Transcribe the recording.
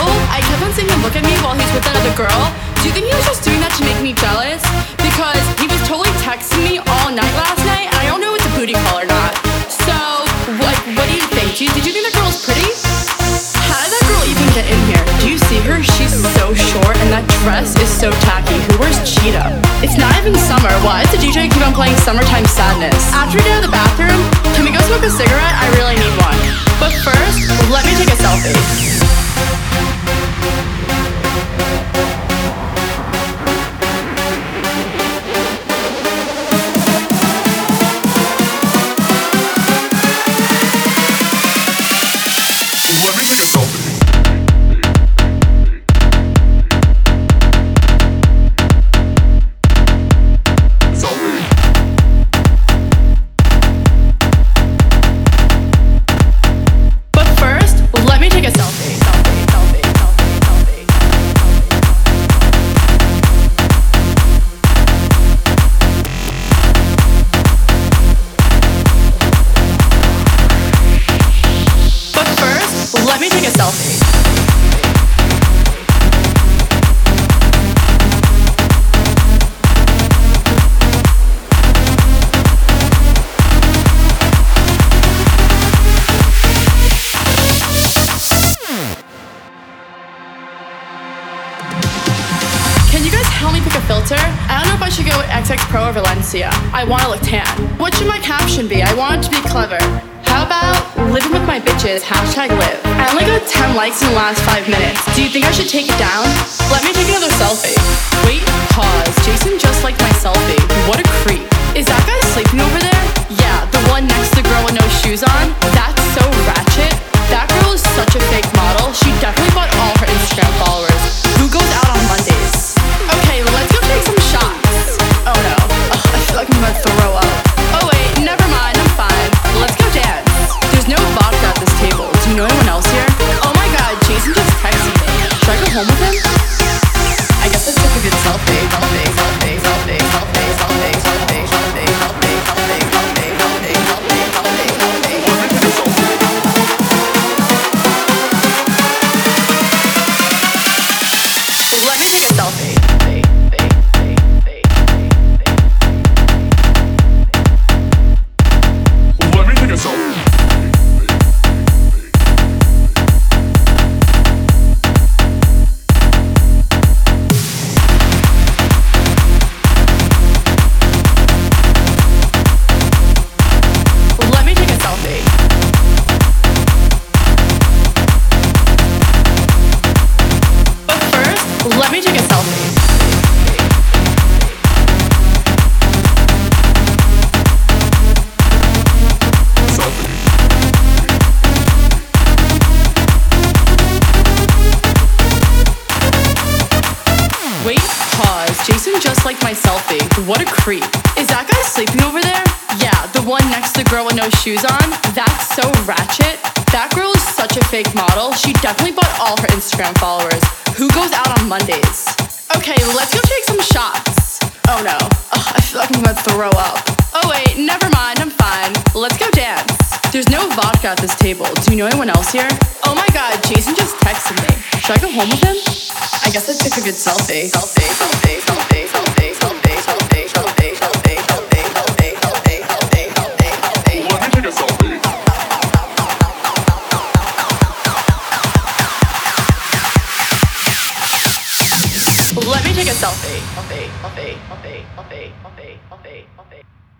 I kept on seeing him look at me while he's with that other girl. Do you think he was just doing that to make me jealous? Because he was totally texting me all night last night, and I don't know if it's a booty call or not. So, what do you think? Did you think that girl was pretty? How did that girl even get in here? Do you see her? She's so short, and that dress is so tacky. Who wears cheetah? It's not even summer. Why does the DJ keep on playing Summertime Sadness? After we get out of the bathroom, can we go smoke a cigarette? I really need one. But first, let me take a selfie. Let me take a selfie. But first, let me take a selfie. But first, let me take a selfie. Can you guys help me pick a filter? I don't know if I should go with XX Pro or Valencia. I want to look tan. What should my caption be? I want it to be clever. How about living with my bitches, #live. I only got 10 likes in the last 5 minutes. Do you think I should take it down? Let me take another selfie. Wait, pause. Jason just liked my selfie. What a creep. Is that guy sleeping over there? Yeah, the one next to the girl with no shoes on? That's so ratchet. That girl is such a fake model. She definitely bought all her Instagram followers. Who goes out on Mondays? Okay, let's go take some shots. Oh no. Ugh, I feel like I'm gonna throw up. Oh wait, never mind, I'm fine. Let's go dance. There's no vodka at this table. Do you know anyone else here? Oh my god, Jason just texted me. Should I go home with him? I guess let's take a good selfie. Let me take a selfie. Let me take a selfie. Let me take a selfie. But first, let me take a selfie. Selfie. Wait, pause. Jason just liked my selfie. What a creep. Is that guy sleeping over there? Yeah, the one next to the girl with no shoes on? That's so ratchet. That girl is such a fake model. She definitely bought all her Instagram followers. Who goes out on Mondays? Okay, let's go take some shots. Oh no. Ugh, I feel like I'm gonna throw up. Oh wait, never mind, I'm fine. Let's go dance. There's no vodka at this table. Do you know anyone else here? Oh my god, Jason just texted me. Should I go home with him? I guess let's take a good selfie. Let me take a selfie. Let me take a selfie.